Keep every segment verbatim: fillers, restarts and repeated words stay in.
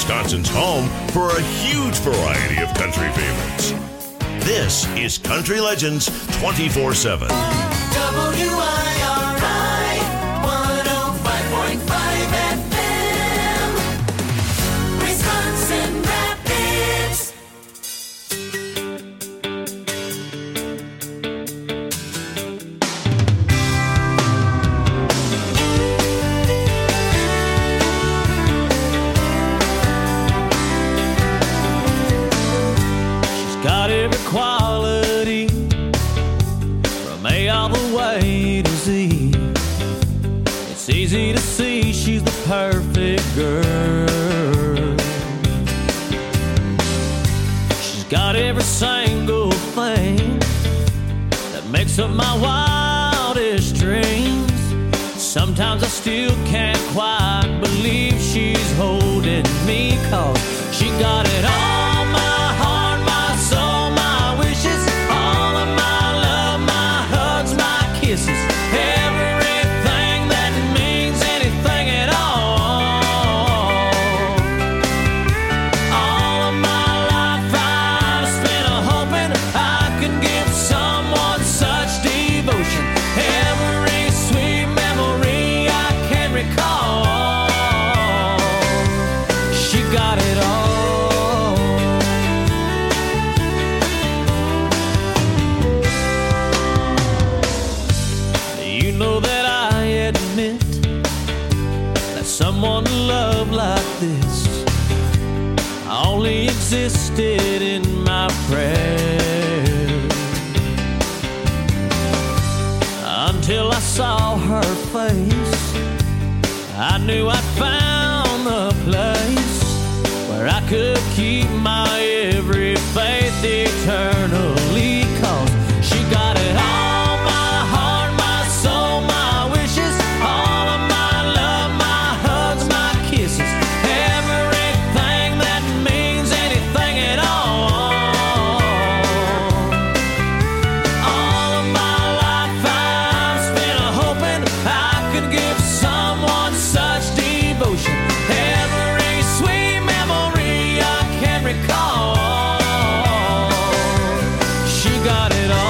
Wisconsin's home for a huge variety of country favorites. This is Country Legends twenty-four seven. W I R I one oh five point five F M, Wisconsin Rapids. She's got every quality from A all the way to Z. It's easy to see she's the perfect girl. She's got every single thing that makes up my wildest dreams. Sometimes I still can't quite believe she's holding me, 'cause she got it all. My heart, my soul, my wishes, all of my love, my hugs, my kisses, everything that means anything at all. All of my life I've spent hoping I could give someone such devotion. Every sweet memory I can recall, she got it all. You know that I admit that someone to love like this only existed in my prayers, until I saw her face. I knew I'd found the place where I could keep my every faith eternally, 'cause she got it all. My heart, my soul, my wishes, all of my love, my hugs, my kisses, everything that means anything at all. All of my life I've spent hoping I could give someone such devotion. Every sweet memory I can recall, she got it all.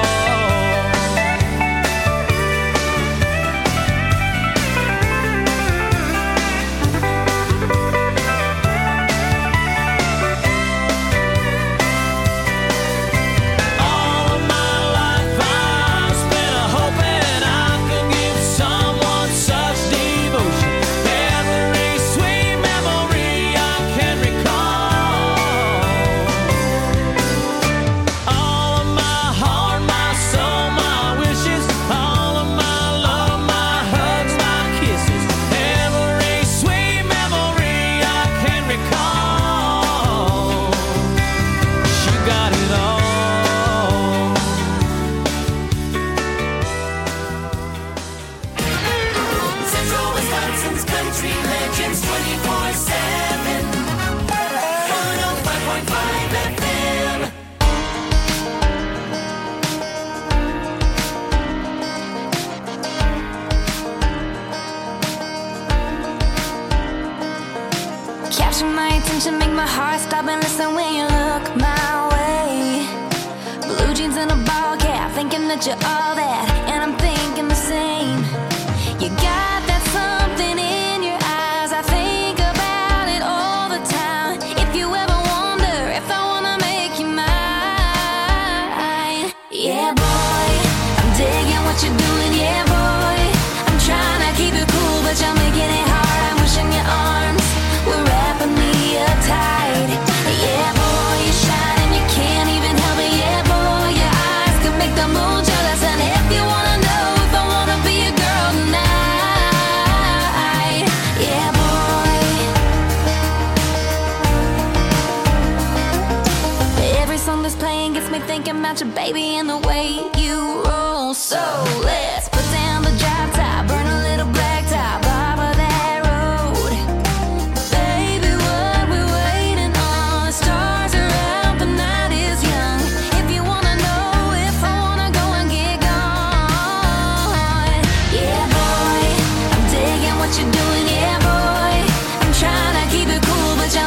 All of my life I've spent hoping I could give someone such devotion. Every sweet memory I can recall. All of my heart, my soul, my wishes, all of my love, my hugs, my kisses, every sweet memory I can recall. She got it all. Central Wisconsin's Country Legends twenty-four seven, one oh five point five F M. Capture my attention, make my heart stop and listen when you look my way. Blue jeans and a ball cap, thinking that you're all that, and I'm thinking the same. You got that something in your eyes, I think about it all the time. If you ever wonder if I wanna make you mine, yeah boy, I'm digging what you're doing, yeah boy. I'm trying to keep it cool, but you're making it hard. I'm wishing your arms were wrapping me up tight. Yeah boy, you're shining, you can't even help it. Yeah boy, your eyes can make the moon jealous. And if you wanna know if I wanna be a girl tonight, yeah boy. Every song that's playing gets me thinking about your baby and the way you roll. So let's put down the drop top, burn a little black top off of that road. Baby, what we waiting on? The stars are out, the night is young. If you wanna know if I wanna go and get gone, yeah boy, I'm digging what you're doing, yeah boy. I'm trying to keep it cool, but you're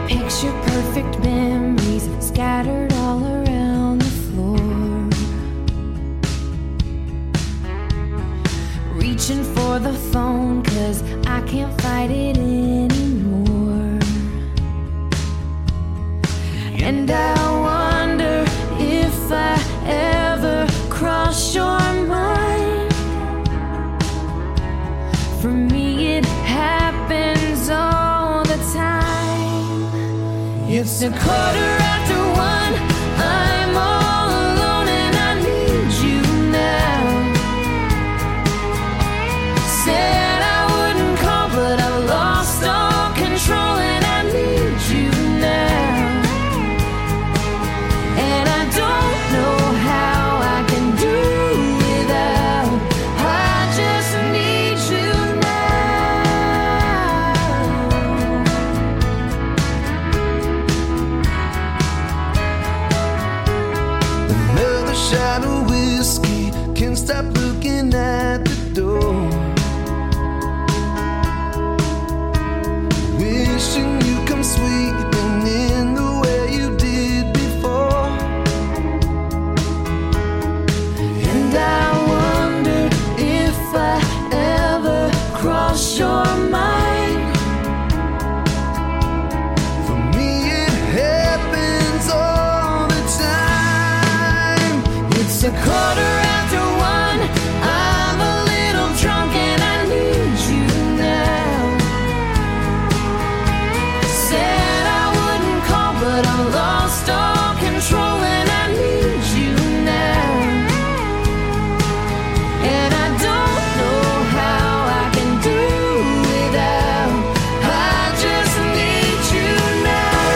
Picture perfect memories scattered all around the floor. Reaching for the phone, cause I can't fight it anymore. And I wonder if I ever cross your mind. For me it happens all the time. It's a quarter after one, I'm all alone and I need you now. Said I wouldn't call, but I lost all control and I need you now. And I don't know how I can do without. I just need you now. Another shot of whiskey, can't stop looking at the door. Wishing you come sweeping in the way you did before. And I wonder if I ever cross your mind. For me it happens all the time. It's a quarter after one, I'm a little drunk and I need you now. Said I wouldn't call, but I lost all control and I need you now. And I don't know how I can do without. I just need you now.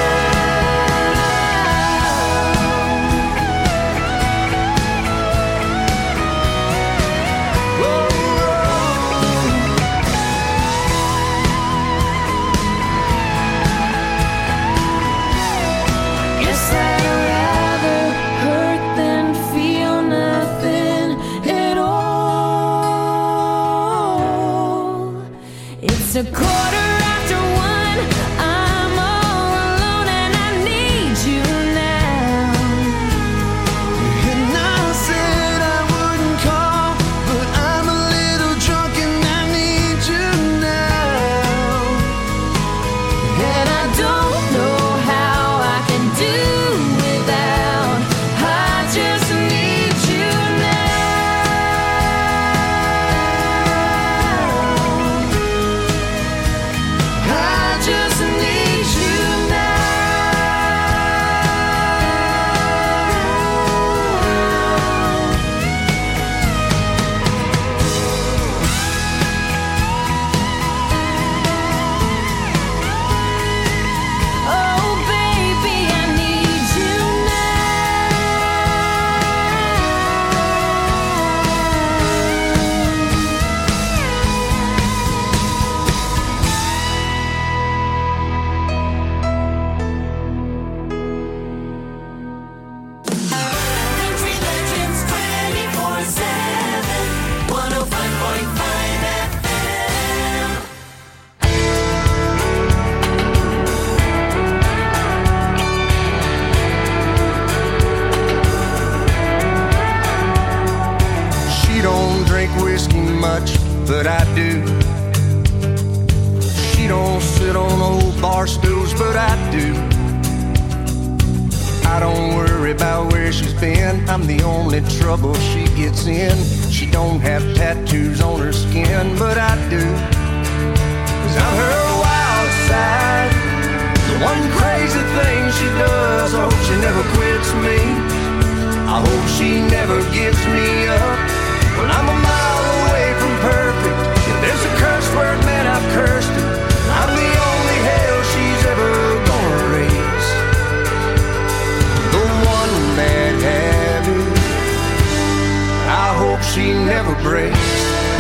Guess I'd rather hurt than feel nothing at all. It's a quarter after one, I'm all alone and I need you now. And I said I wouldn't call, but I'm a little drunk and I need you now. And I don't know how I can do without. I just need you now. I just need you now. Oh baby, I need you Country Legends twenty-four seven, one oh five point five F M. She don't drink whiskey much, but I do. She don't sit on old bar stools, but I do. I don't worry about where she's been, I'm the only trouble she gets in. She don't have tattoos on her skin, but I do. Cause I'm her wild side, the one crazy thing she does. I hope she never quits me, I hope she never gives me up. Well, I'm a mile away from perfect. If there's a curse word, man, I've cursed it. I'm the only hell she's ever gonna raise. The one bad habit I hope she never breaks.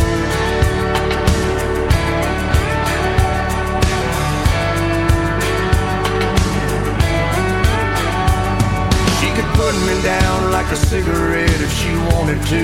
She could put me down like a cigarette if she wanted to.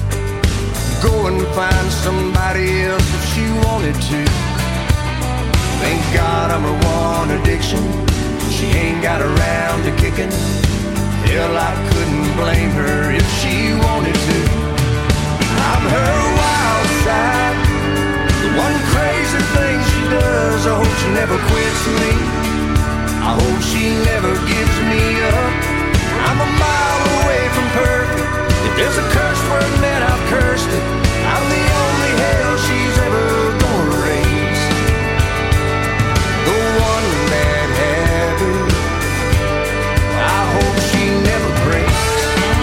Go and find somebody else if she wanted to. Thank God I'm her one addiction. She ain't got around to kicking. Hell, I couldn't blame her if she wanted to. I'm her wild side, the one crazy thing she does. I hope she never quits me. I hope she never gives me up. I'm a mile away from perfect. If there's a curse word, man, I've cursed it. I'm the only hell she's ever gonna raise. The one bad habit I hope she never breaks.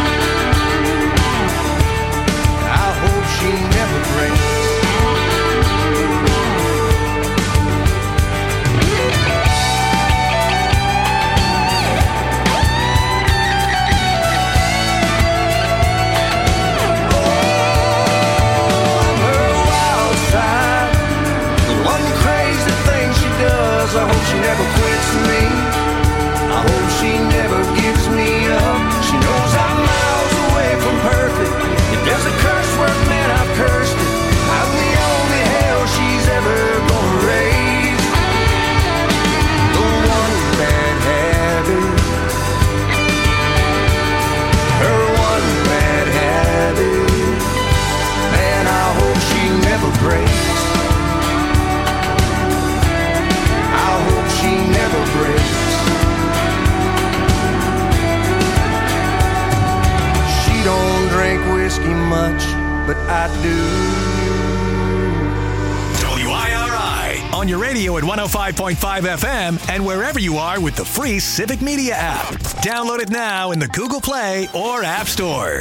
I hope she never breaks. I hope she never quits me. I hope she never gives me up. She knows I'm miles away from perfect. If there's a curse word, man, I've cursed it. I'm the only hell she's ever gonna raise. The one bad habit, her one bad habit, man, I hope she never breaks. She never breaks. She don't drink whiskey much, but I do. W I R I on your radio at one oh five point five F M and wherever you are with the free Civic Media app. Download it now in the Google Play or App Store.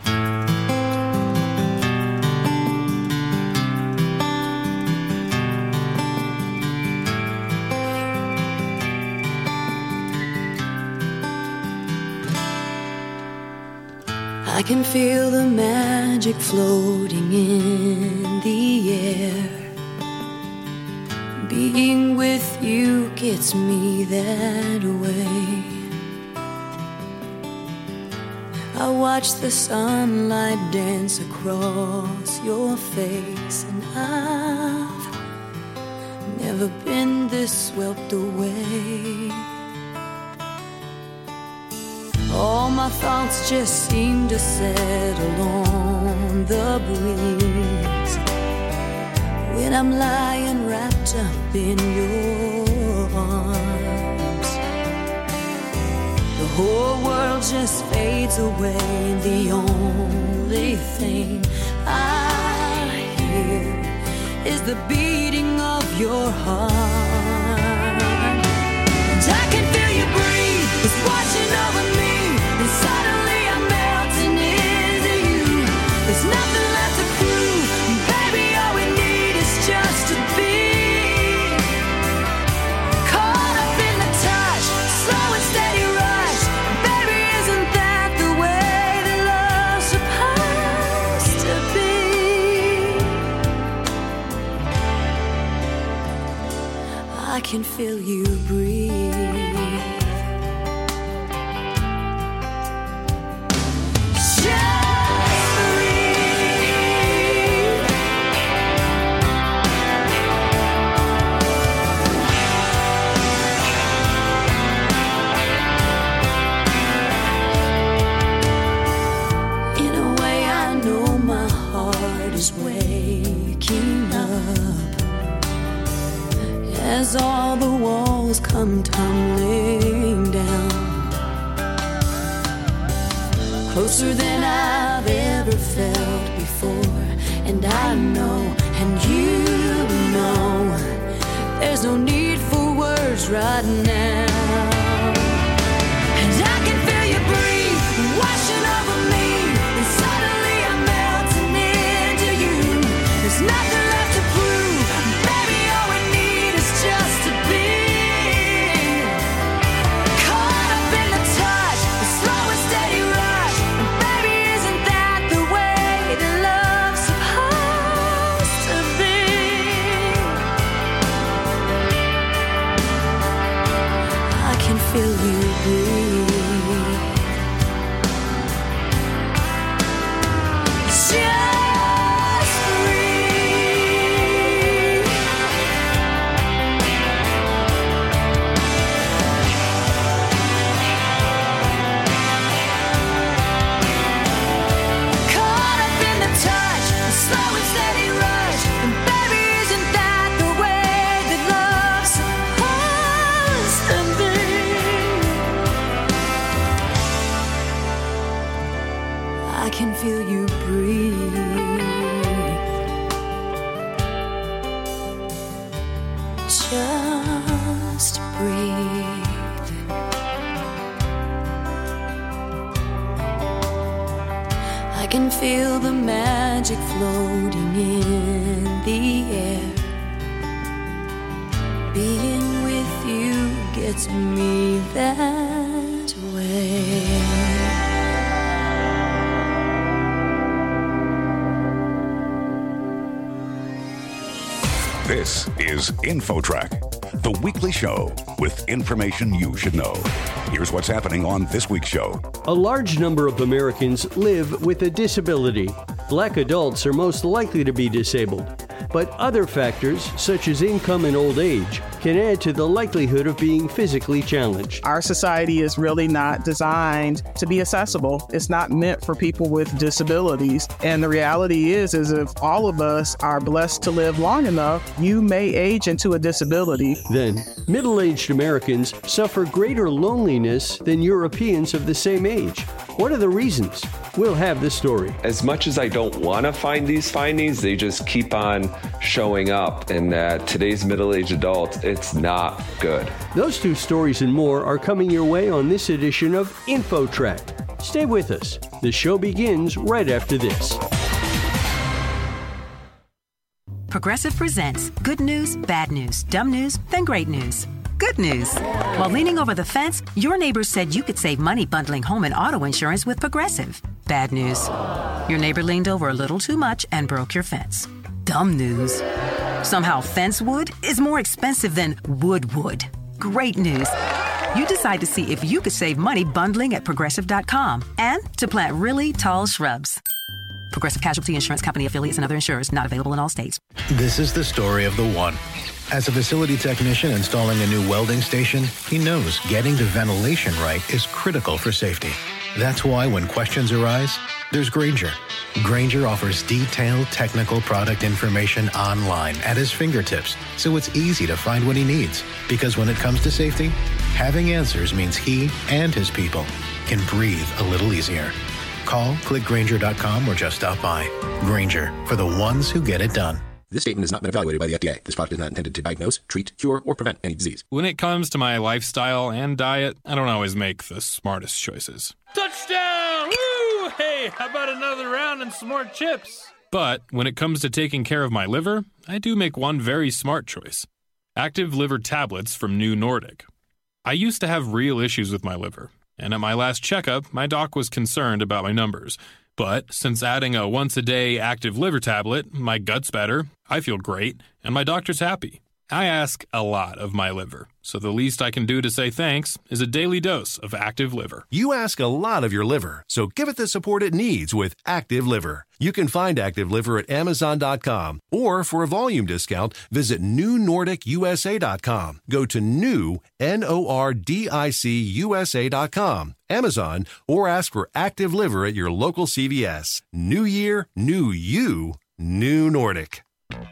I can feel the magic floating in the air. Being with you gets me that way. I watch the sunlight dance across your face, and I've never been this swept away. All my thoughts just seem to settle on the breeze when I'm lying wrapped up in your arms. The whole world just fades away, and the only thing I hear is the beating of your heart. And I can feel you breathe, it's washing over me. And suddenly I'm melting into you. There's nothing left to prove. Baby, all we need is just to be caught up in the touch, slow and steady rush. Baby, isn't that the way that love's supposed to be? I can feel you breathe. As all the walls come tumbling down, closer than I've ever felt before. And I know, and you know, there's no need for words right now. And I can feel you breathe, washing over me. And suddenly I'm melting into you. There's nothing left to prove. Baby, all we need is just to be caught up in the touch, the slow and steady rush. And baby, isn't that the way that love's supposed to be? I can feel you breathe. Just breathe. can feel the magic floating in the air. Being with you gets me that way. This is InfoTrack, the weekly show with information you should know. Here's what's happening on this week's show. A large number of Americans live with a disability. Black adults are most likely to be disabled, but other factors, such as income and old age, can add to the likelihood of being physically challenged. Our society is really not designed to be accessible. It's not meant for people with disabilities. And the reality is, is if all of us are blessed to live long enough, you may age into a disability. Then, middle-aged Americans suffer greater loneliness than Europeans of the same age. What are the reasons? We'll have the story. As much as I don't want to find these findings, they just keep on showing up. And that today's middle-aged adults, it's not good. Those two stories and more are coming your way on this edition of InfoTrack. Stay with us. The show begins right after this. Progressive presents good news, bad news, dumb news, then great news. Good news. While leaning over the fence, your neighbor said you could save money bundling home and auto insurance with Progressive. Bad news. Your neighbor leaned over a little too much and broke your fence. Dumb news. Somehow fence wood is more expensive than wood wood. Great news. You decide to see if you could save money bundling at Progressive dot com and to plant really tall shrubs. Progressive Casualty Insurance Company affiliates and other insurers not available in all states. This is the story of the one. As a facility technician installing a new welding station, he knows getting the ventilation right is critical for safety. That's why when questions arise, there's Grainger. Grainger offers detailed technical product information online at his fingertips, so it's easy to find what he needs. Because when it comes to safety, having answers means he and his people can breathe a little easier. Call, click Grainger dot com, or just stop by. Grainger, for the ones who get it done. This statement has not been evaluated by the F D A. This product is not intended to diagnose, treat, cure, or prevent any disease. When it comes to my lifestyle and diet, I don't always make the smartest choices. Touchdown! Woo! Hey, how about another round and some more chips? But when it comes to taking care of my liver, I do make one very smart choice. Active liver tablets from New Nordic. I used to have real issues with my liver, and at my last checkup, my doc was concerned about my numbers. But since adding a once-a-day active liver tablet, my gut's better, I feel great, and my doctor's happy. I ask a lot of my liver, so the least I can do to say thanks is a daily dose of Active Liver. You ask a lot of your liver, so give it the support it needs with Active Liver. You can find Active Liver at Amazon dot com, or for a volume discount, visit New Nordic U S A dot com. Go to new, N O R D I C U S A dot com, Amazon, or ask for Active Liver at your local C V S. New year, new you, New Nordic.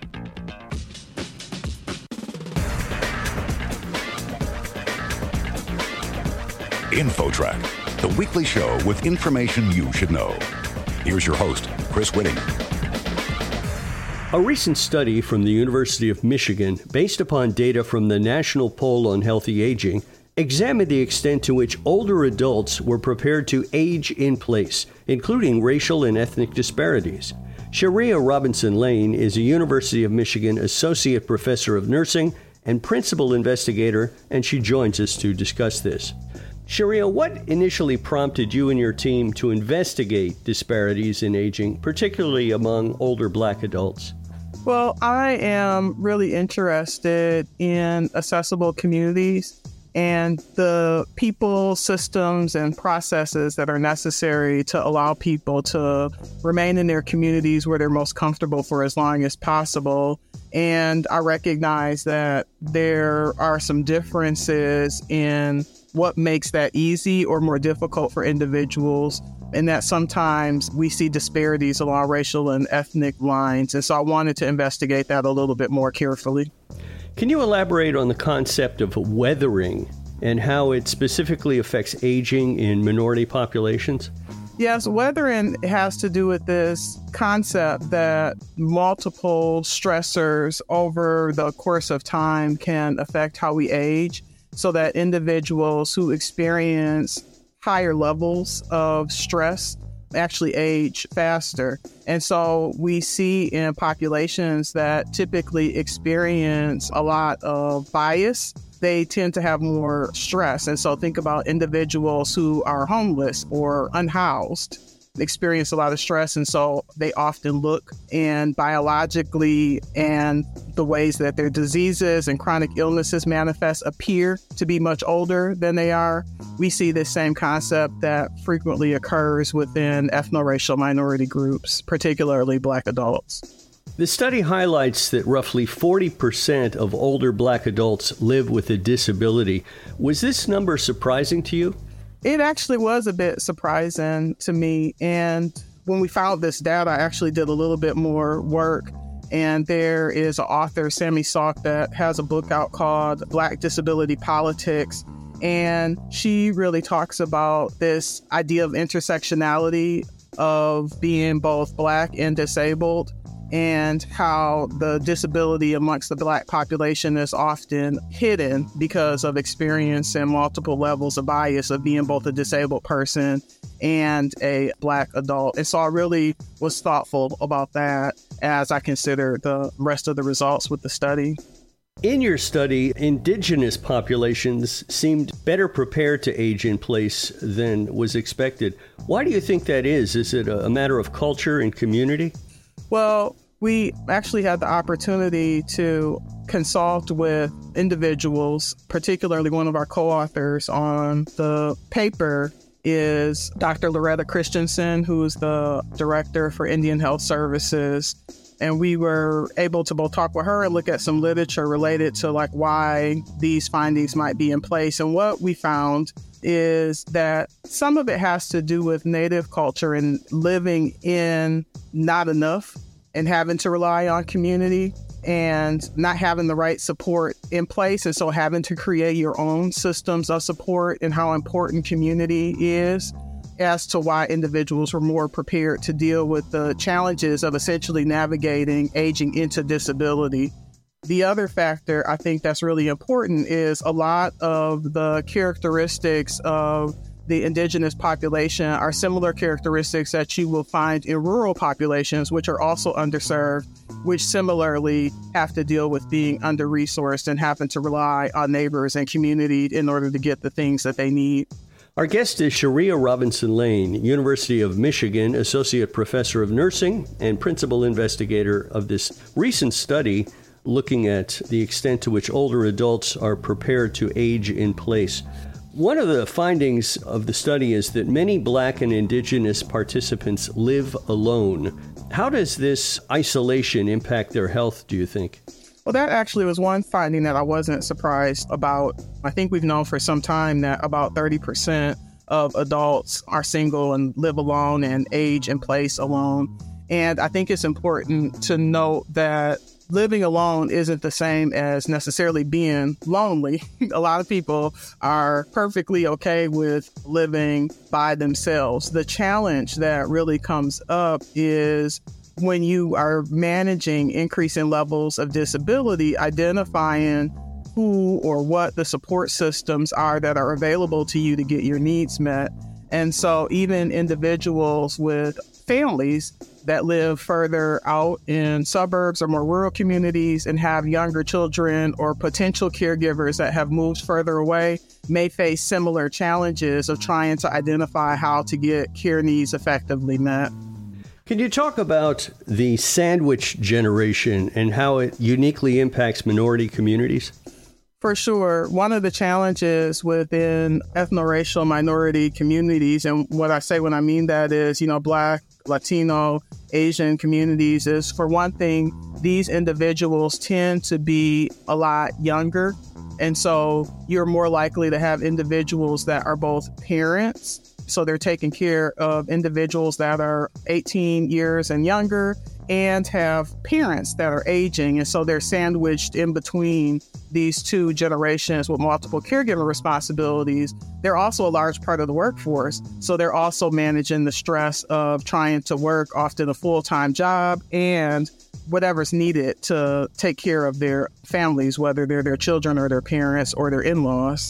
InfoTrack, the weekly show with information you should know. Here's your host, Chris Whitting. A recent study from the University of Michigan, based upon data from the National Poll on Healthy Aging, examined the extent to which older adults were prepared to age in place, including racial and ethnic disparities. Sharia Robinson Lane is a University of Michigan Associate Professor of Nursing and Principal Investigator, and she joins us to discuss this. Sharia, what initially prompted you and your team to investigate disparities in aging, particularly among older Black adults? Well, I am really interested in accessible communities and the people, systems, and processes that are necessary to allow people to remain in their communities where they're most comfortable for as long as possible. And I recognize that there are some differences in what makes that easy or more difficult for individuals, and that sometimes we see disparities along racial and ethnic lines. And so I wanted to investigate that a little bit more carefully. Can you elaborate on the concept of weathering and how it specifically affects aging in minority populations? Yes, weathering has to do with this concept that multiple stressors over the course of time can affect how we age, so that individuals who experience higher levels of stress actually age faster. And so we see in populations that typically experience a lot of bias, they tend to have more stress. And so think about individuals who are homeless or unhoused, experience a lot of stress. And so they often look, and biologically and the ways that their diseases and chronic illnesses manifest appear to be much older than they are. We see this same concept that frequently occurs within ethno-racial minority groups, particularly Black adults. The study highlights that roughly forty percent of older Black adults live with a disability. Was this number surprising to you? It actually was a bit surprising to me. And when we found this data, I actually did a little bit more work. And there is an author, Sami Salk, that has a book out called Black Disability Politics. And she really talks about this idea of intersectionality of being both Black and disabled, and how the disability amongst the Black population is often hidden because of experiencing multiple levels of bias of being both a disabled person and a Black adult. And so I really was thoughtful about that as I considered the rest of the results with the study. In your study, indigenous populations seemed better prepared to age in place than was expected. Why do you think that is? Is it a matter of culture and community? Well, we actually had the opportunity to consult with individuals, particularly one of our co-authors on the paper is Doctor Loretta Christensen, who's the director for Indian Health Services. And we were able to both talk with her and look at some literature related to like why these findings might be in place. And what we found is that some of it has to do with Native culture and living in not enough and having to rely on community and not having the right support in place. And so having to create your own systems of support and how important community is as to why individuals were more prepared to deal with the challenges of essentially navigating aging into disability. The other factor I think that's really important is a lot of the characteristics of the indigenous population are similar characteristics that you will find in rural populations, which are also underserved, which similarly have to deal with being under-resourced and having to rely on neighbors and community in order to get the things that they need. Our guest is Sharia Robinson Lane, University of Michigan Associate Professor of Nursing and Principal Investigator of this recent study looking at the extent to which older adults are prepared to age in place. One of the findings of the study is that many Black and Indigenous participants live alone. How does this isolation impact their health, do you think? Well, that actually was one finding that I wasn't surprised about. I think we've known for some time that about thirty percent of adults are single and live alone and age in place alone. And I think it's important to note that living alone isn't the same as necessarily being lonely. A lot of people are perfectly okay with living by themselves. The challenge that really comes up is when you are managing increasing levels of disability, identifying who or what the support systems are that are available to you to get your needs met. And so even individuals with families that live further out in suburbs or more rural communities and have younger children or potential caregivers that have moved further away may face similar challenges of trying to identify how to get care needs effectively met. Can you talk about the sandwich generation and how it uniquely impacts minority communities? For sure. One of the challenges within ethno-racial minority communities, and what I say when I mean that is, you know, Black, Latino, Asian communities, is for one thing, these individuals tend to be a lot younger. And so you're more likely to have individuals that are both parents. So they're taking care of individuals that are eighteen years and younger and have parents that are aging. And so they're sandwiched in between these two generations with multiple caregiver responsibilities. They're also a large part of the workforce. So they're also managing the stress of trying to work often a full-time job and whatever's needed to take care of their families, whether they're their children or their parents or their in-laws.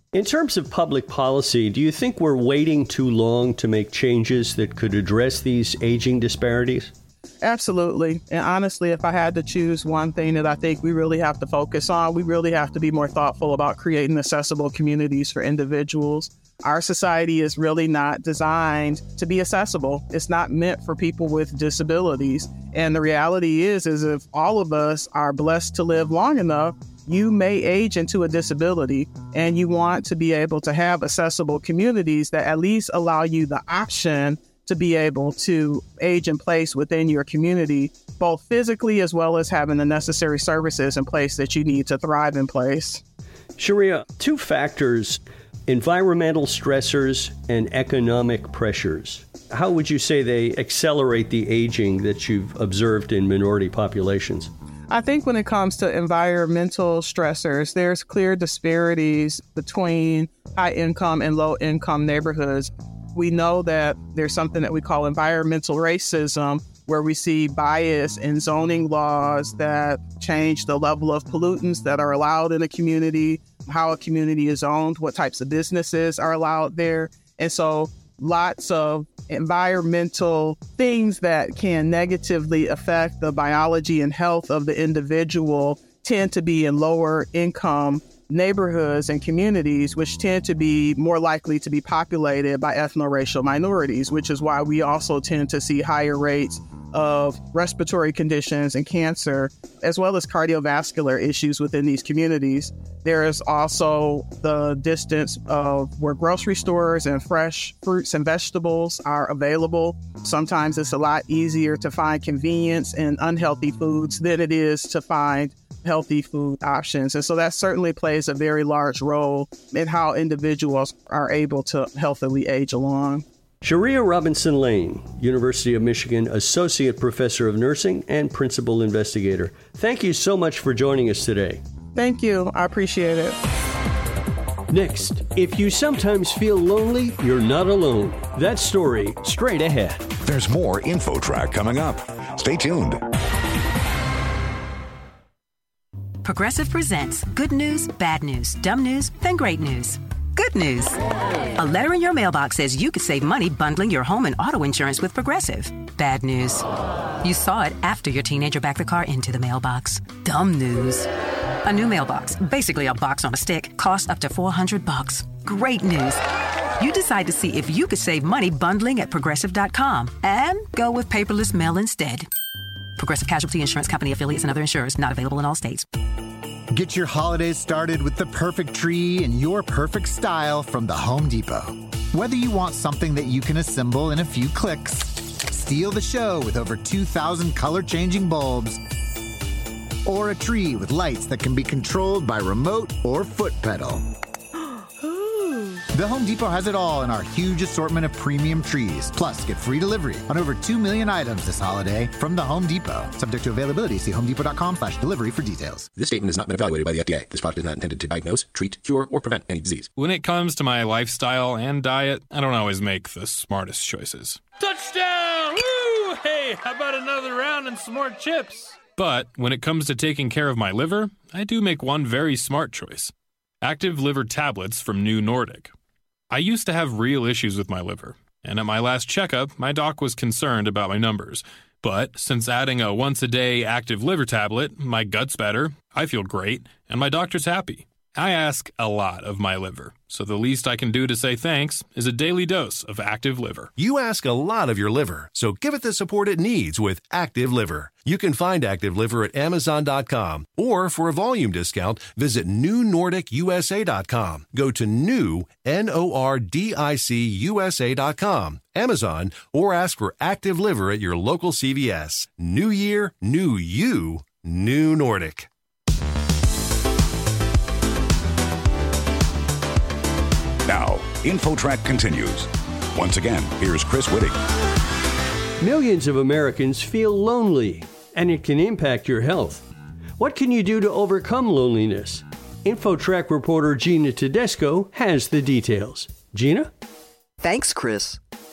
In terms of public policy, do you think we're waiting too long to make changes that could address these aging disparities? Absolutely. And honestly, if I had to choose one thing that I think we really have to focus on, we really have to be more thoughtful about creating accessible communities for individuals. Our society is really not designed to be accessible. It's not meant for people with disabilities. And the reality is, is if all of us are blessed to live long enough, you may age into a disability, and you want to be able to have accessible communities that at least allow you the option to be able to age in place within your community, both physically as well as having the necessary services in place that you need to thrive in place. Sharia, two factors, environmental stressors and economic pressures. How would you say they accelerate the aging that you've observed in minority populations? I think when it comes to environmental stressors, there's clear disparities between high-income and low-income neighborhoods. We know that there's something that we call environmental racism, where we see bias in zoning laws that change the level of pollutants that are allowed in a community, how a community is owned, what types of businesses are allowed there. And so lots of environmental things that can negatively affect the biology and health of the individual tend to be in lower income neighborhoods and communities, which tend to be more likely to be populated by ethno-racial minorities, which is why we also tend to see higher rates of respiratory conditions and cancer, as well as cardiovascular issues within these communities. There is also the distance of where grocery stores and fresh fruits and vegetables are available. Sometimes it's a lot easier to find convenience in unhealthy foods than it is to find healthy food options. And so that certainly plays a very large role in how individuals are able to healthily age along. Sharia Robinson Lane, University of Michigan Associate Professor of Nursing and Principal Investigator. Thank you so much for joining us today. Thank you. I appreciate it. Next, if you sometimes feel lonely, you're not alone. That story straight ahead. There's more InfoTrack coming up. Stay tuned. Progressive presents good news, bad news, dumb news, then great news. Good news. A letter in your mailbox says you could save money bundling your home and auto insurance with Progressive. Bad news. You saw it after your teenager backed the car into the mailbox. Dumb news. A new mailbox, basically a box on a stick, costs up to four hundred bucks. Great news. You decide to see if you could save money bundling at progressive dot com and go with paperless mail instead. Progressive Casualty Insurance Company affiliates and other insurers not available in all states. Get your holidays started with the perfect tree in your perfect style from the Home Depot. Whether you want something that you can assemble in a few clicks, steal the show with over two thousand color-changing bulbs, or a tree with lights that can be controlled by remote or foot pedal. The Home Depot has it all in our huge assortment of premium trees. Plus, get free delivery on over two million items this holiday from the Home Depot. Subject to availability, see homedepot.com slash delivery for details. This statement has not been evaluated by the F D A. This product is not intended to diagnose, treat, cure, or prevent any disease. When it comes to my lifestyle and diet, I don't always make the smartest choices. Touchdown! Woo! Hey, how about another round and some more chips? But when it comes to taking care of my liver, I do make one very smart choice. Active Liver tablets from New Nordic. I used to have real issues with my liver, and at my last checkup, my doc was concerned about my numbers. But since adding a once-a-day Active Liver tablet, my gut's better, I feel great, and my doctor's happy. I ask a lot of my liver, so the least I can do to say thanks is a daily dose of Active Liver. You ask a lot of your liver, so give it the support it needs with Active Liver. You can find Active Liver at amazon dot com, or for a volume discount, visit new nordic u s a dot com. Go to new, N O R D I C U S A dot com, Amazon, or ask for Active Liver at your local C V S. New year, new you, New Nordic. Now, InfoTrack continues. Once again, here's Chris Whitting. Millions of Americans feel lonely, and it can impact your health. What can you do to overcome loneliness? InfoTrack reporter Gina Tedesco has the details. Gina? Thanks, Chris.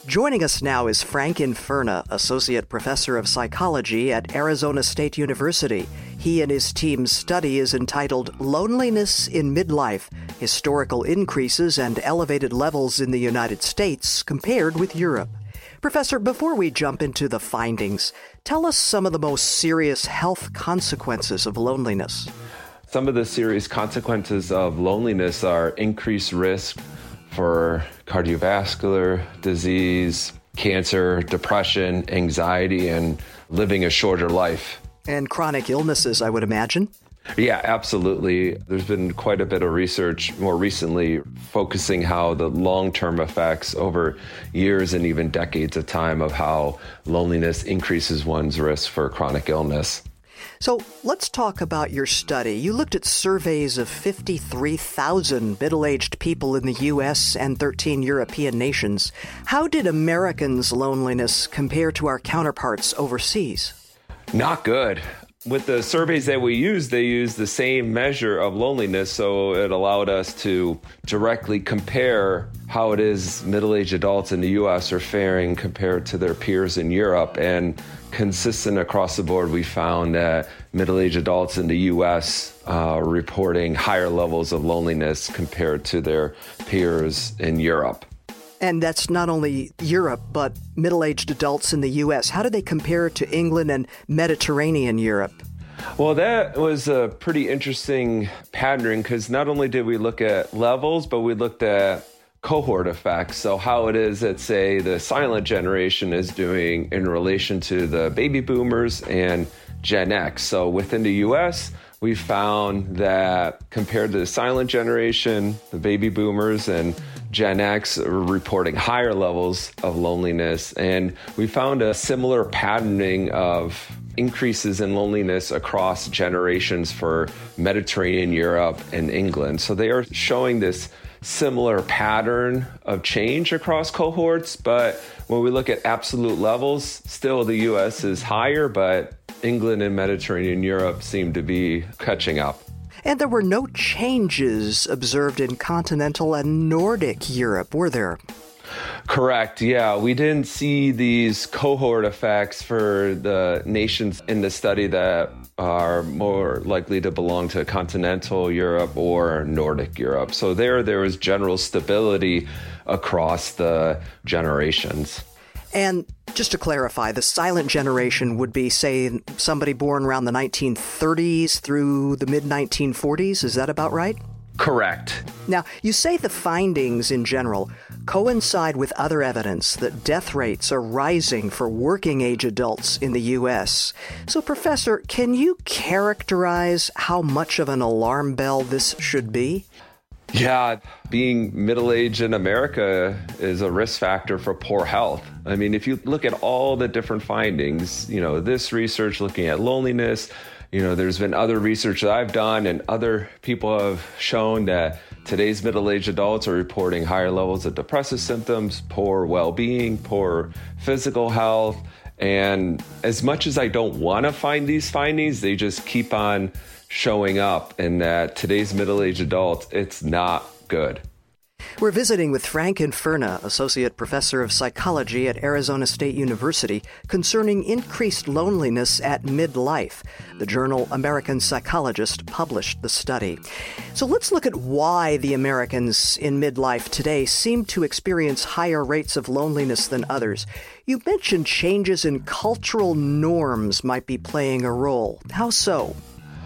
Joining us now is Frank Inferna, Associate Professor of Psychology at Arizona State University. He and his team's study is entitled Loneliness in Midlife, Historical Increases and Elevated Levels in the United States Compared with Europe. Professor, before we jump into the findings, tell us some of the most serious health consequences of loneliness. Some of the serious consequences of loneliness are increased risk for cardiovascular disease, cancer, depression, anxiety, and living a shorter life. And chronic illnesses, I would imagine. Yeah, absolutely. There's been quite a bit of research more recently focusing how the long-term effects over years and even decades of time of how loneliness increases one's risk for chronic illness. So let's talk about your study. You looked at surveys of fifty-three thousand middle-aged people in the U S and thirteen European nations. How did Americans' loneliness compare to our counterparts overseas? Not good. With the surveys that we used, they used the same measure of loneliness, so it allowed us to directly compare how it is middle-aged adults in the U S are faring compared to their peers in Europe. And consistent across the board, we found that middle-aged adults in the U S uh, are reporting higher levels of loneliness compared to their peers in Europe. And that's not only Europe, but middle-aged adults in the U S. How do they compare to England and Mediterranean Europe? Well, that was a pretty interesting pattern because not only did we look at levels, but we looked at cohort effects. So how it is that, say, the silent generation is doing in relation to the baby boomers and Gen X. So within the U S, we found that compared to the silent generation, the baby boomers and Gen X are reporting higher levels of loneliness. And we found a similar patterning of increases in loneliness across generations for Mediterranean Europe and England. So they are showing this similar pattern of change across cohorts. But when we look at absolute levels, still the U S is higher, but England and Mediterranean Europe seem to be catching up. And there were no changes observed in continental and Nordic Europe, were there? Correct. Yeah, we didn't see these cohort effects for the nations in the study that are more likely to belong to continental Europe or Nordic Europe. So there, there was general stability across the generations. And just to clarify, the silent generation would be, say, somebody born around the nineteen thirties through the mid nineteen forties. Is that about right? Correct. Now, you say the findings in general coincide with other evidence that death rates are rising for working-age adults in the U S. So, Professor, can you characterize how much of an alarm bell this should be? Yeah, being middle-aged in America is a risk factor for poor health. I mean, if you look at all the different findings, you know, this research looking at loneliness, you know, there's been other research that I've done and other people have shown that today's middle-aged adults are reporting higher levels of depressive symptoms, poor well-being, poor physical health. And as much as I don't want to find these findings, they just keep on showing up, and that today's middle-aged adults, it's not good. We're visiting with Frank Inferna, Associate Professor of Psychology at Arizona State University, concerning increased loneliness at midlife. The journal American Psychologist published the study. So let's look at why the Americans in midlife today seem to experience higher rates of loneliness than others. You mentioned changes in cultural norms might be playing a role. How so?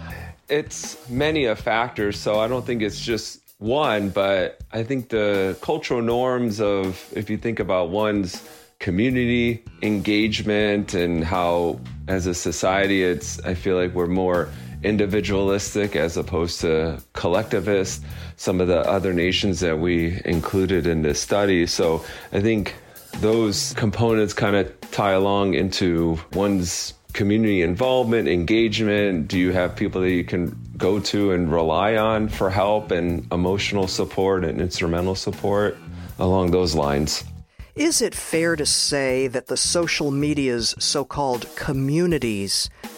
It's many a factor, so I don't think it's just one, but I think the cultural norms of, if you think about one's community engagement and how as a society, it's, I feel like we're more individualistic as opposed to collectivist, some of the other nations that we included in this study. So I think those components kind of tie along into one's community involvement, engagement. Do you have people that you can go to and rely on for help and emotional support and instrumental support along those lines? Is it fair to say that the social media's so-called communities may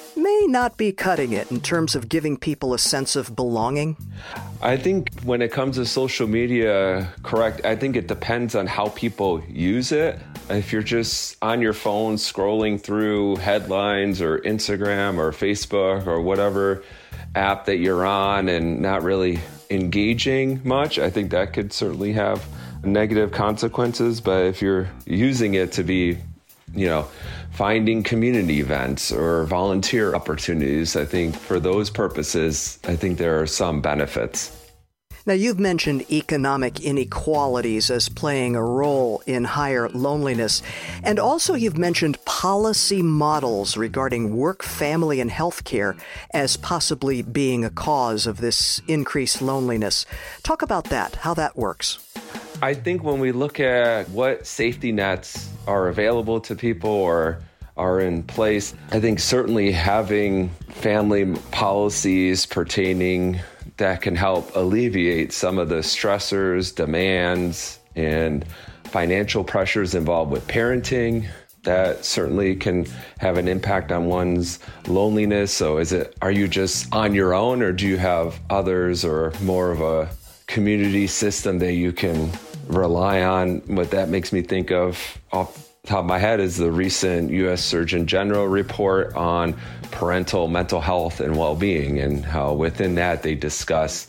not be cutting it in terms of giving people a sense of belonging? I think when it comes to social media, correct, I think it depends on how people use it. If you're just on your phone scrolling through headlines or Instagram or Facebook or whatever app that you're on and not really engaging much, I think that could certainly have negative consequences. But if you're using it to be, you know, finding community events or volunteer opportunities, I think for those purposes, I think there are some benefits. Now, you've mentioned economic inequalities as playing a role in higher loneliness. And also you've mentioned policy models regarding work, family, and health care as possibly being a cause of this increased loneliness. Talk about that, how that works. I think when we look at what safety nets are available to people or are in place, I think certainly having family policies pertaining that can help alleviate some of the stressors, demands, and financial pressures involved with parenting, that certainly can have an impact on one's loneliness. So is it, are you just on your own, or do you have others, or more of a community system that you can rely on? What that makes me think of off the top of my head is the recent U S Surgeon General report on parental mental health and well-being, and how within that they discuss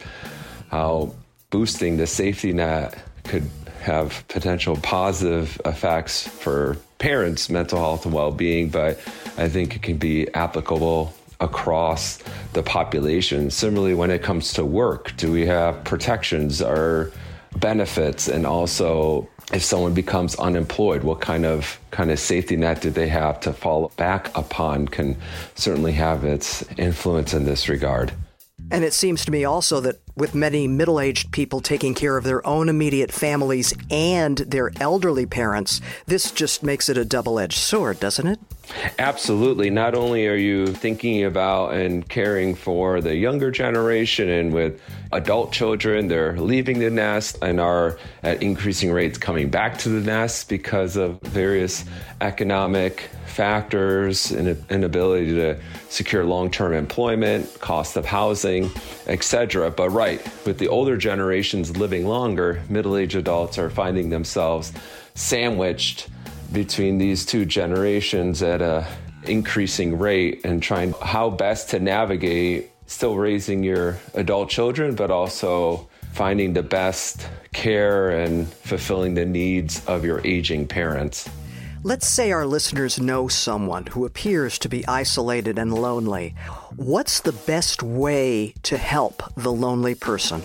how boosting the safety net could have potential positive effects for parents' mental health and well-being, but I think it can be applicable across the population. Similarly, when it comes to work, do we have protections or benefits? And also, if someone becomes unemployed, what kind of kind of safety net do they have to fall back upon can certainly have its influence in this regard. And it seems to me also that with many middle-aged people taking care of their own immediate families and their elderly parents, this just makes it a double-edged sword, doesn't it? Absolutely. Not only are you thinking about and caring for the younger generation, and with adult children, they're leaving the nest and are at increasing rates coming back to the nest because of various economic factors and inability to secure long-term employment, cost of housing, et cetera. But right, with the older generations living longer, middle-aged adults are finding themselves sandwiched between these two generations at a increasing rate, and trying how best to navigate still raising your adult children, but also finding the best care and fulfilling the needs of your aging parents. Let's say our listeners know someone who appears to be isolated and lonely. What's the best way to help the lonely person?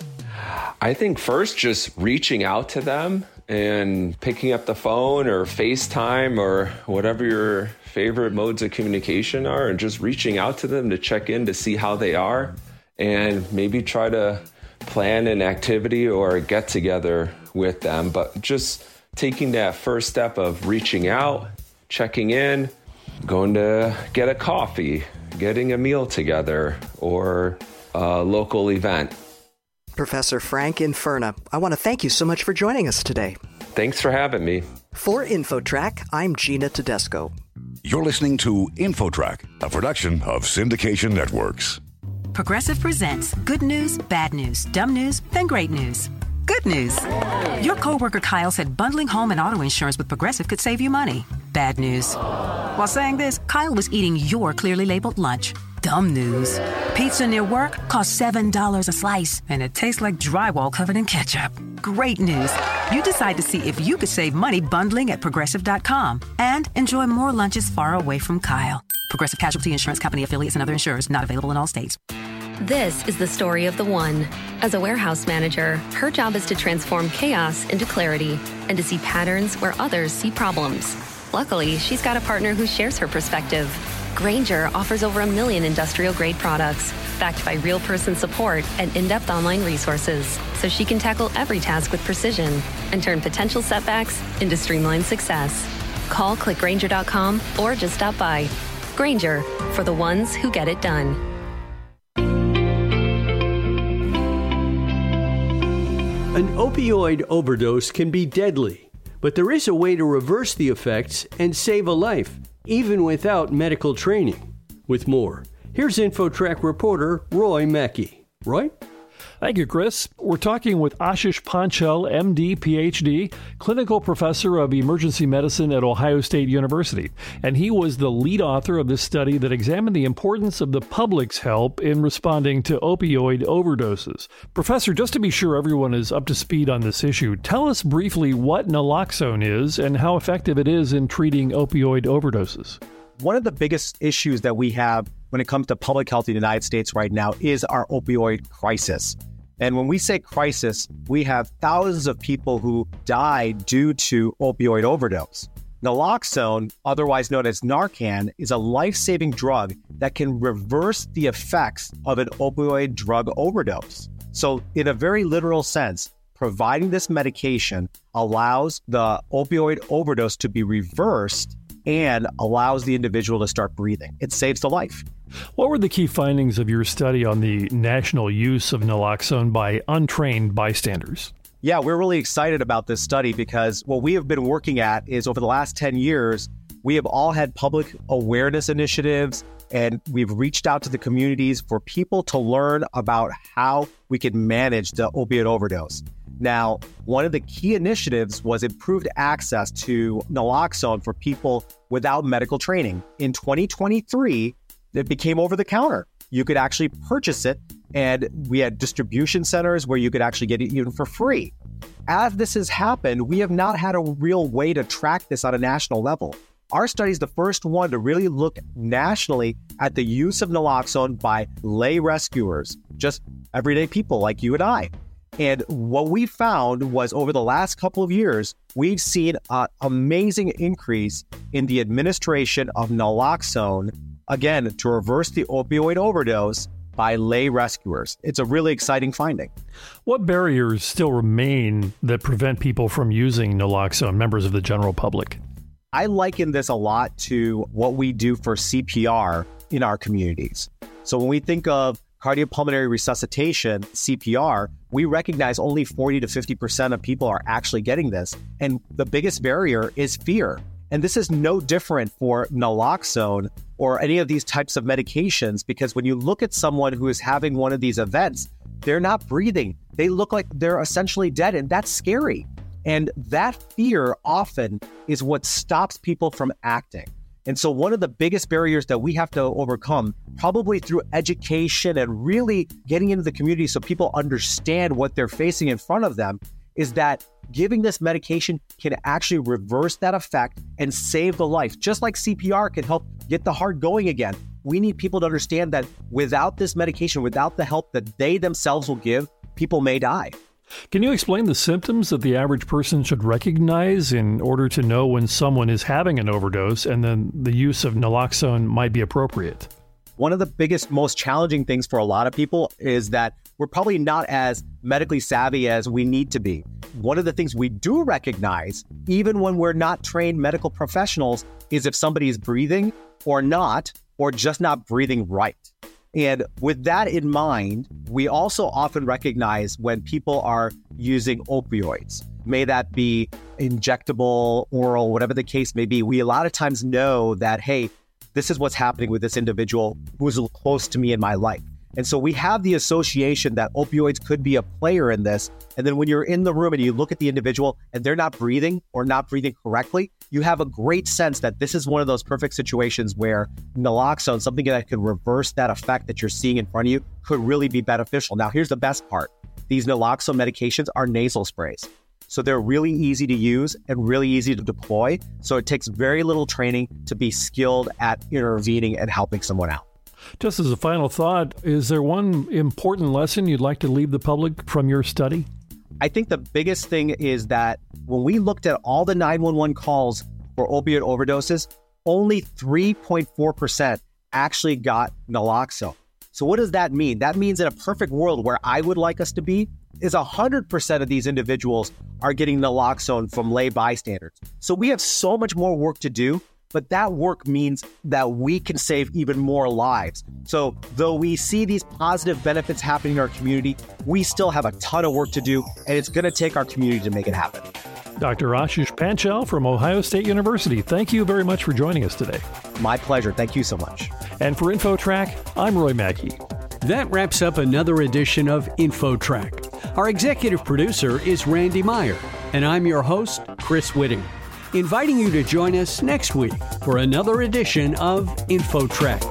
I think first just reaching out to them and picking up the phone or FaceTime or whatever your favorite modes of communication are, and just reaching out to them to check in to see how they are, and maybe try to plan an activity or a get together with them. But just taking that first step of reaching out, checking in, going to get a coffee, getting a meal together, or a local event. Professor Frank Infurna, I want to thank you so much for joining us today. Thanks for having me. For InfoTrack, I'm Gina Tedesco. You're listening to InfoTrack, a production of Syndication Networks. Progressive presents good news, bad news, dumb news, then great news. Good news. Your coworker Kyle said bundling home and auto insurance with Progressive could save you money. Bad news. While saying this, Kyle was eating your clearly labeled lunch. Dumb news. Pizza near work costs seven dollars a slice, and it tastes like drywall covered in ketchup. Great news. You decide to see if you could save money bundling at Progressive dot com and enjoy more lunches far away from Kyle. Progressive Casualty Insurance Company affiliates and other insurers not available in all states. This is the story of the one. As a warehouse manager, her job is to transform chaos into clarity and to see patterns where others see problems. Luckily, she's got a partner who shares her perspective. Grainger offers over a million industrial-grade products, backed by real-person support and in-depth online resources, so she can tackle every task with precision and turn potential setbacks into streamlined success. Call click grainger dot com or just stop by. Grainger, for the ones who get it done. An opioid overdose can be deadly, but there is a way to reverse the effects and save a life, even without medical training. With more, Here's InfoTrack reporter Roy Mackey. Roy? Thank you, Chris. We're talking with Ashish Panchal, M D, P H D, clinical professor of emergency medicine at Ohio State University. And he was the lead author of this study that examined the importance of the public's help in responding to opioid overdoses. Professor, just to be sure everyone is up to speed on this issue, tell us briefly what naloxone is and how effective it is in treating opioid overdoses. One of the biggest issues that we have when it comes to public health in the United States right now is our opioid crisis. And when we say crisis, we have thousands of people who die due to opioid overdose. Naloxone, otherwise known as Narcan, is a life-saving drug that can reverse the effects of an opioid drug overdose. So in a very literal sense, providing this medication allows the opioid overdose to be reversed and allows the individual to start breathing. It saves the life. What were the key findings of your study on the national use of naloxone by untrained bystanders? Yeah, we're really excited about this study because what we have been working at is over the last ten years, we have all had public awareness initiatives and we've reached out to the communities for people to learn about how we can manage the opioid overdose. Now, one of the key initiatives was improved access to naloxone for people without medical training. In twenty twenty-three, it became over the counter. You could actually purchase it, and we had distribution centers where you could actually get it even for free. As this has happened, we have not had a real way to track this on a national level. Our study is the first one to really look nationally at the use of naloxone by lay rescuers, just everyday people like you and I. And what we found was over the last couple of years, we've seen an amazing increase in the administration of naloxone, again, to reverse the opioid overdose by lay rescuers. It's a really exciting finding. What barriers still remain that prevent people from using naloxone, members of the general public? I liken this a lot to what we do for C P R in our communities. So when we think of cardiopulmonary resuscitation, C P R, we recognize only forty to fifty percent of people are actually getting this. And the biggest barrier is fear. And this is no different for naloxone or any of these types of medications, because when you look at someone who is having one of these events, they're not breathing. They look like they're essentially dead, and that's scary. And that fear often is what stops people from acting. And so one of the biggest barriers that we have to overcome, probably through education and really getting into the community so people understand what they're facing in front of them, is that giving this medication can actually reverse that effect and save the life. Just like C P R can help get the heart going again. We need people to understand that without this medication, without the help that they themselves will give, people may die. Can you explain the symptoms that the average person should recognize in order to know when someone is having an overdose and then the use of naloxone might be appropriate? One of the biggest, most challenging things for a lot of people is that we're probably not as medically savvy as we need to be. One of the things we do recognize, even when we're not trained medical professionals, is if somebody is breathing or not, or just not breathing right. And with that in mind, we also often recognize when people are using opioids. May that be injectable, oral, whatever the case may be. We a lot of times know that, hey, this is what's happening with this individual who is close to me in my life. And so we have the association that opioids could be a player in this. And then when you're in the room and you look at the individual and they're not breathing or not breathing correctly, you have a great sense that this is one of those perfect situations where naloxone, something that can reverse that effect that you're seeing in front of you, could really be beneficial. Now, here's the best part. These naloxone medications are nasal sprays. So they're really easy to use and really easy to deploy. So it takes very little training to be skilled at intervening and helping someone out. Just as a final thought, is there one important lesson you'd like to leave the public from your study? I think the biggest thing is that when we looked at all the nine one one calls for opioid overdoses, only three point four percent actually got naloxone. So what does that mean? That means in a perfect world where I would like us to be, is one hundred percent of these individuals are getting naloxone from lay bystanders. So we have so much more work to do. But that work means that we can save even more lives. So though we see these positive benefits happening in our community, we still have a ton of work to do, and it's going to take our community to make it happen. Doctor Ashish Panchal from Ohio State University, thank you very much for joining us today. My pleasure. Thank you so much. And for InfoTrack, I'm Roy Mackey. That wraps up another edition of InfoTrack. Our executive producer is Randy Meyer, and I'm your host, Chris Whitting, inviting you to join us next week for another edition of InfoTrack.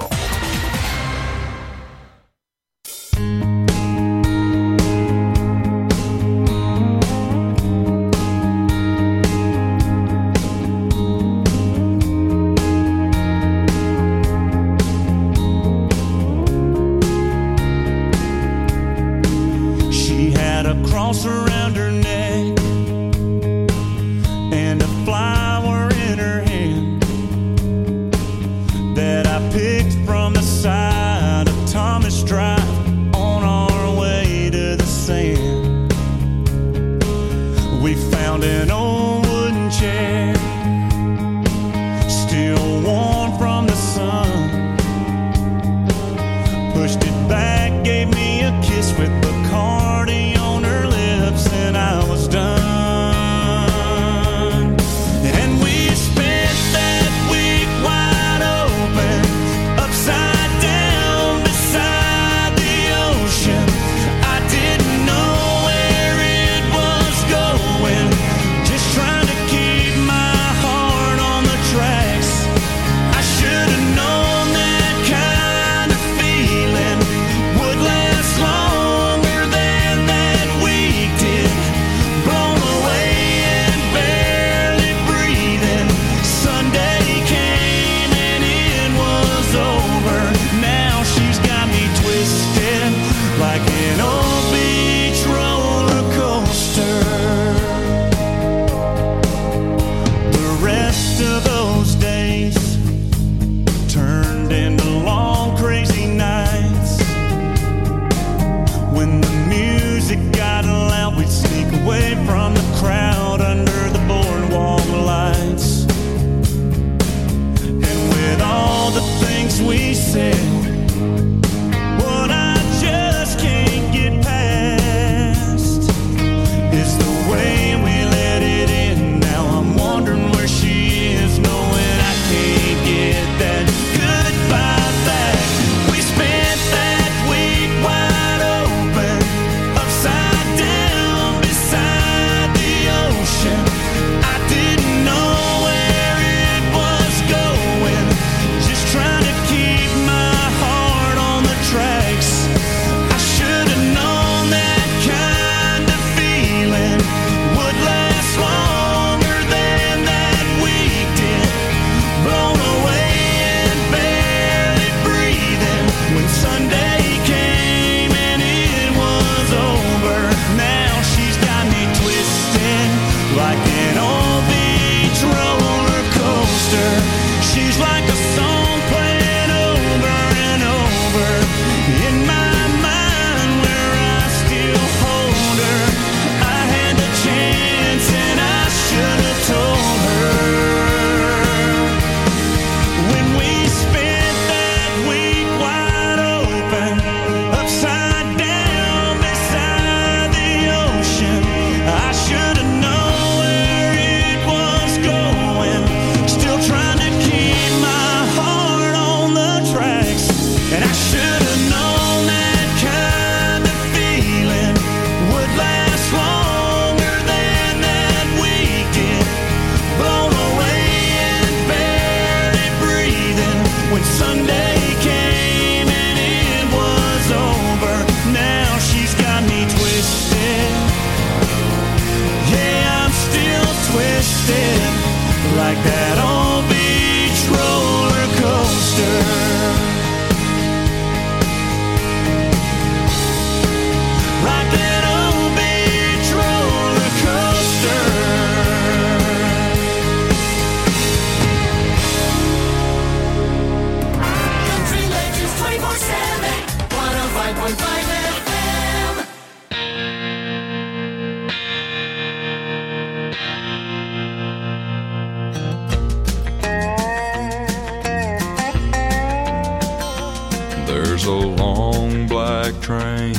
a long black train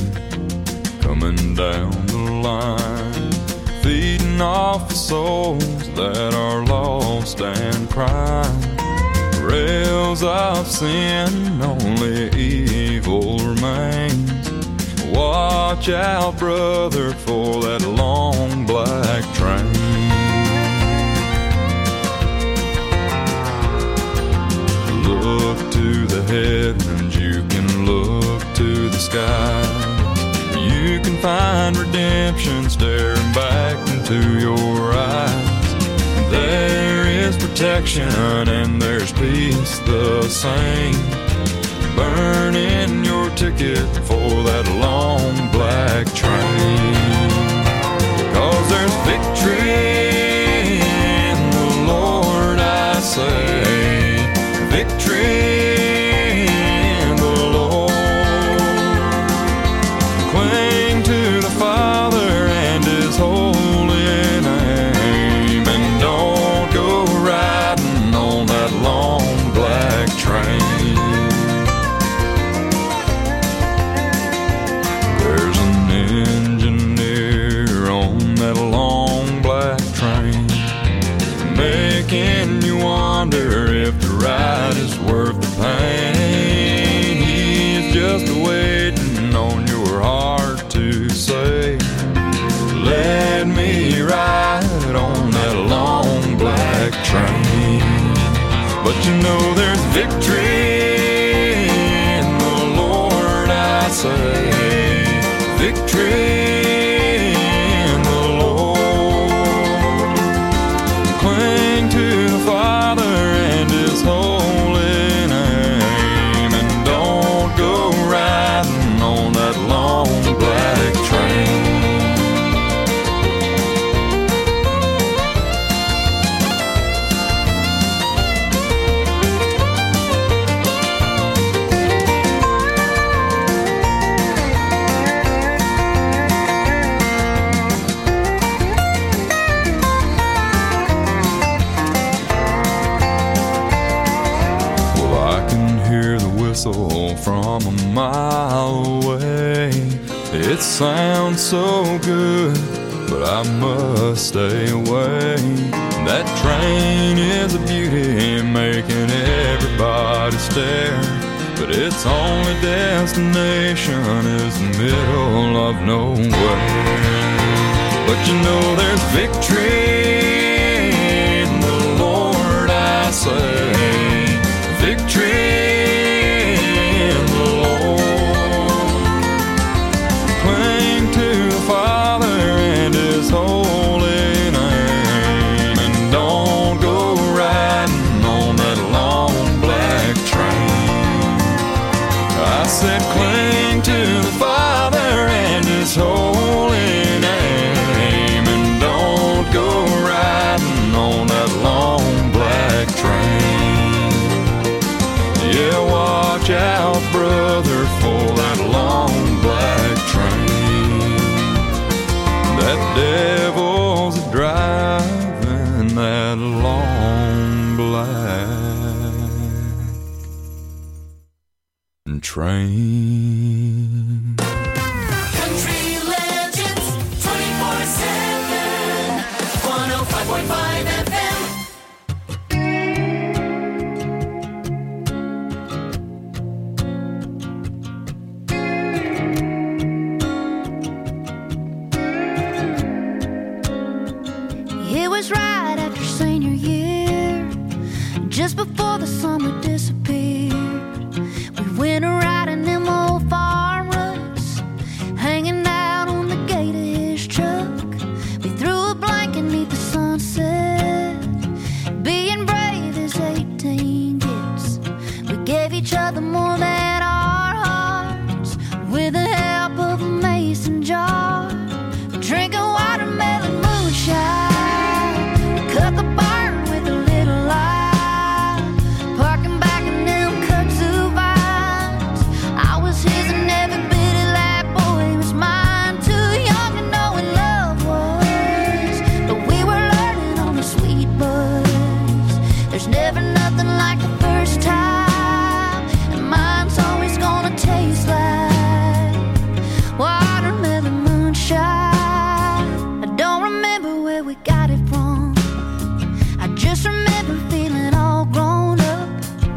coming down the line, feeding off the souls that are lost and crying. rails of sin, only evil remains. Watch out, brother, for that long black train. Look to the heavens, you can look to the sky. You can find redemption staring back into your eyes. There is protection and there's peace the same. Burn in your ticket for that long black train. 'Cause there's victory in the Lord, I say. Victory in the Lord. Cling to the Father and His holy name, and don't go riding on that long black train. There's an engineer on that long black train, making you wonder if the ride is worth the pain. He's just waiting on your heart to say, let me ride on that long black train. But you know there's victory in the Lord, I say. Victory in the Lord. Cling to the Father and His holy name, and don't go riding on that long black train. From a mile away, it sounds so good, but I must stay away. That train is a beauty, making everybody stare, but its only destination is the middle of nowhere. But you know there's victory in the Lord, I say. Victory in the Lord. Cling to the Father and His holy name, and don't go riding on that long black train. I said cling to the Father and His holy name, and don't go riding on that long black train. Yeah, watch out, brother, for that long black train. That devil's driving that long black train. Country Legends twenty-four seven, one oh five point five F M. It was right after senior year, just before the summer disappeared. We went a riding them old farm ruts, hanging out on the gate of his truck. We threw a blanket neath the sunset, being brave as eighteen gets. We gave each other more than our hearts, with the help of a mason jar, drinking watermelon moonshine. Cut the barn with a little light, parking back in them kudzu vines. I was his and every bit of that boy was mine. Too young to know what love was, but we were learning on the sweet buzz. There's never nothing like the first time, and mine's always gonna taste like watermelon moonshine. I don't remember where we got it from, I just remember feeling all grown up.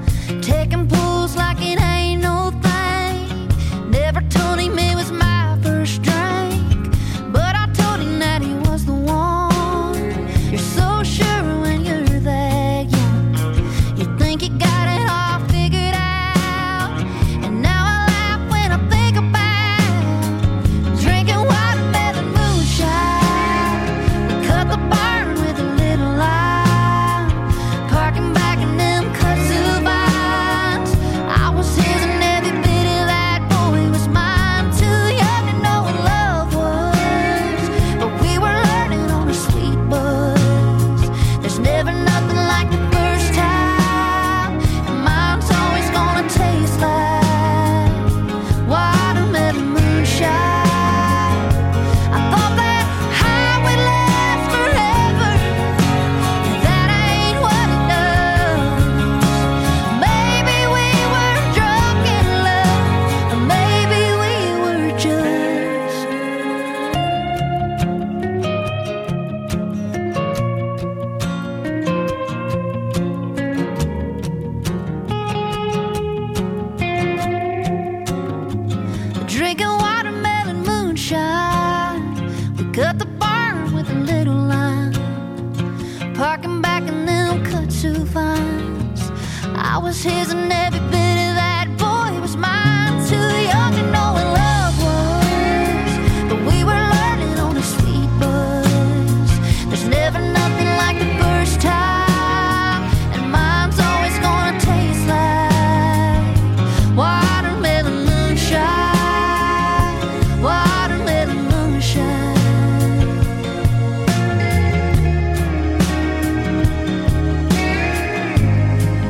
was his and every bit